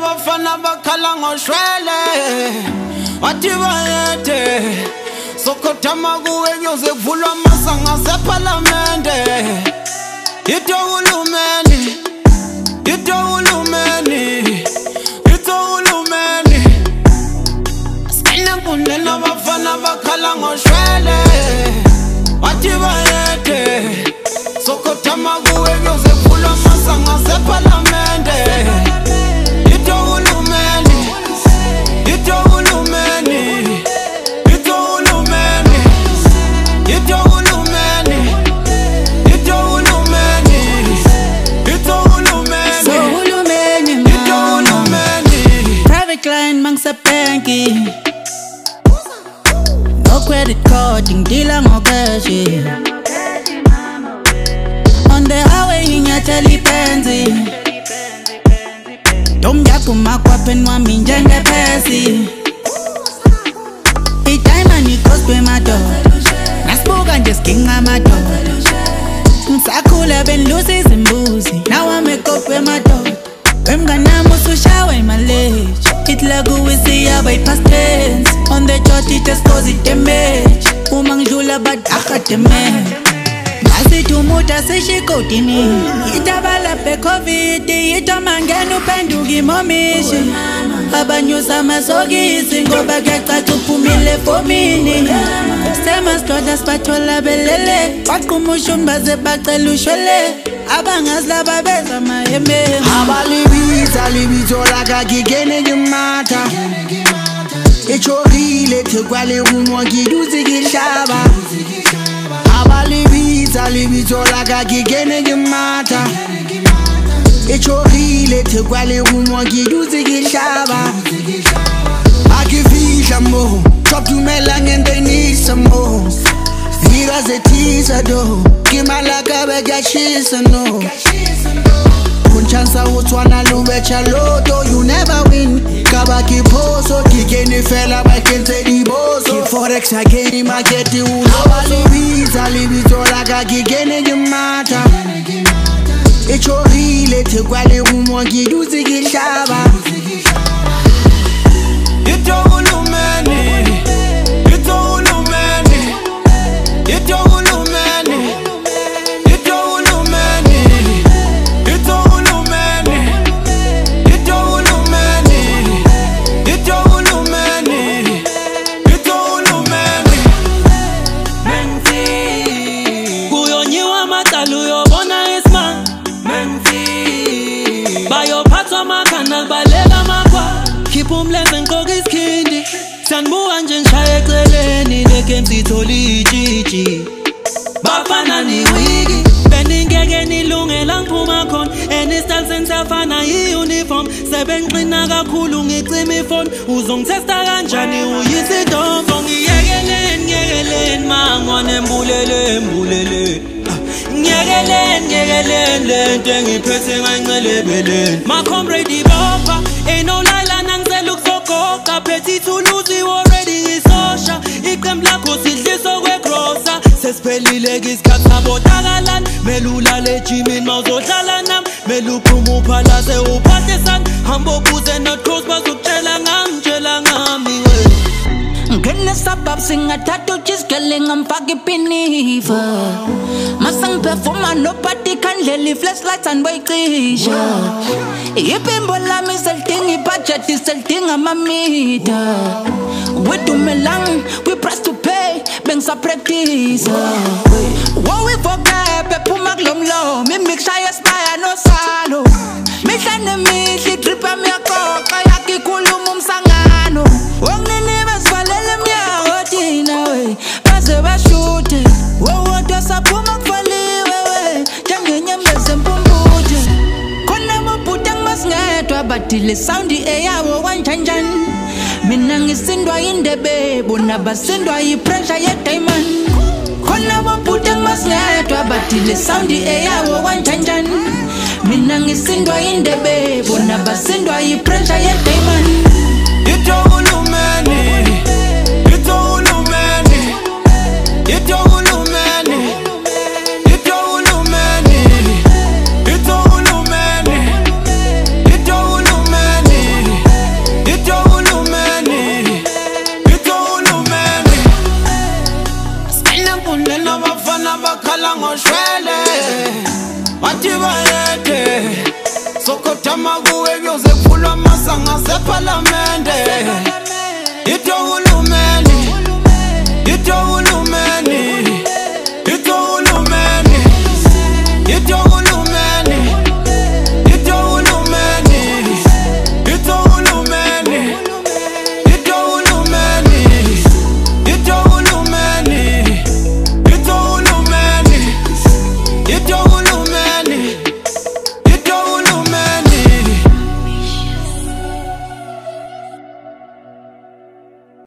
abafana bakhala ngoshwele wathi bayethe sokhothama kuwe nyoze kuvulwa amasanga seParliamente ito hulumeni sina kunena abafana bakhala ngoshwele wathi bayethe sokhothama kuwe nyoze kuvulwa amasanga seParliamente no credit card, dealer no cash. On the highway, you tell penzi. Don't get to my weapon, one mean gender passy. The time and it goes by my door. I spoke and just king on my door. Sakula been loses and boozy. Now I make up with my door. I'm gonna move shower in my leg. It lagu we see ya by past tense. On the chart it just cause it damage. Umang jula bad akateme. Basi tumuta se shikotini. Itabala pe COVID. Ita mangenu pendugi momishi. Abanyusa masogi singo bagaka tupumile fomini. Sema stoda spatola belele. Wakumushumba ze baktelu shole. Abangazla babeza mayeme. Libito laka kigene gimata echogile tekwale umwagiduzi gishaba libito laka kigene gimata echogile tekwale umwagiduzi gishaba akifisha mo chop to melang and they need some more Vira ze teaser do kimalaka bega shisa no Chansa utwana luwecha loto, you never win. Kabaki poso, kikeni fella bakente di boso. Forex ageni maketi ulo. Libito laka kikeni gimata. Echogile tekwale umwagiduzi gishaba. Ito hulumeni. Sanbu anjen shaye kleleni leke msitoli chichi Bafana ni wigi Beningege ni lunge lang pumakon Any style sensafana yi uniform Seben klina kakhulu ngicimi phone Uzong testa kanjani uyisi donfo Ngiyegelen mangwane mbulele Ngiyegelen lente ngiphethe ngancelebelen My comrade bopha Ain't no lila nangzeluk sokoka Petit Toulouse you already is social Ikrem lako sidliso kwegrosa Sesiphelile kisikhathi sabodakalan Melula lejimin mawuzodlala nam Meluphuma uphalase uphathisan Hambo buze not cross bazokutshela ngami Ngene sabab singathathu jiskele ngamfaka ipinifa Masang performa nobody can leli flashlights and boycisha Ipimbo lami seltingi budget seltinga mamita We do melang we press to pay bengsa practice What we forget pepuma glomlo mi mix aspire no salo Mi tane mi tripa mi akoka yakikhuluma umsangano Ongnene basvalele miyahotina we Baze bashute Wodwa saphuma kuvaliwe we Njengenyembezi empumputhe Khona mabhutang masingedwa badile sound eyawo kanjanjani Mina ngisindwa indebe bona basindwa ipressure ye diamond Khona mabhutang masingedwa badile sound eyawo kanjanjani Mina ngisindwa indebe bona basindwa ipressure ye diamond Ito hulumeni palamende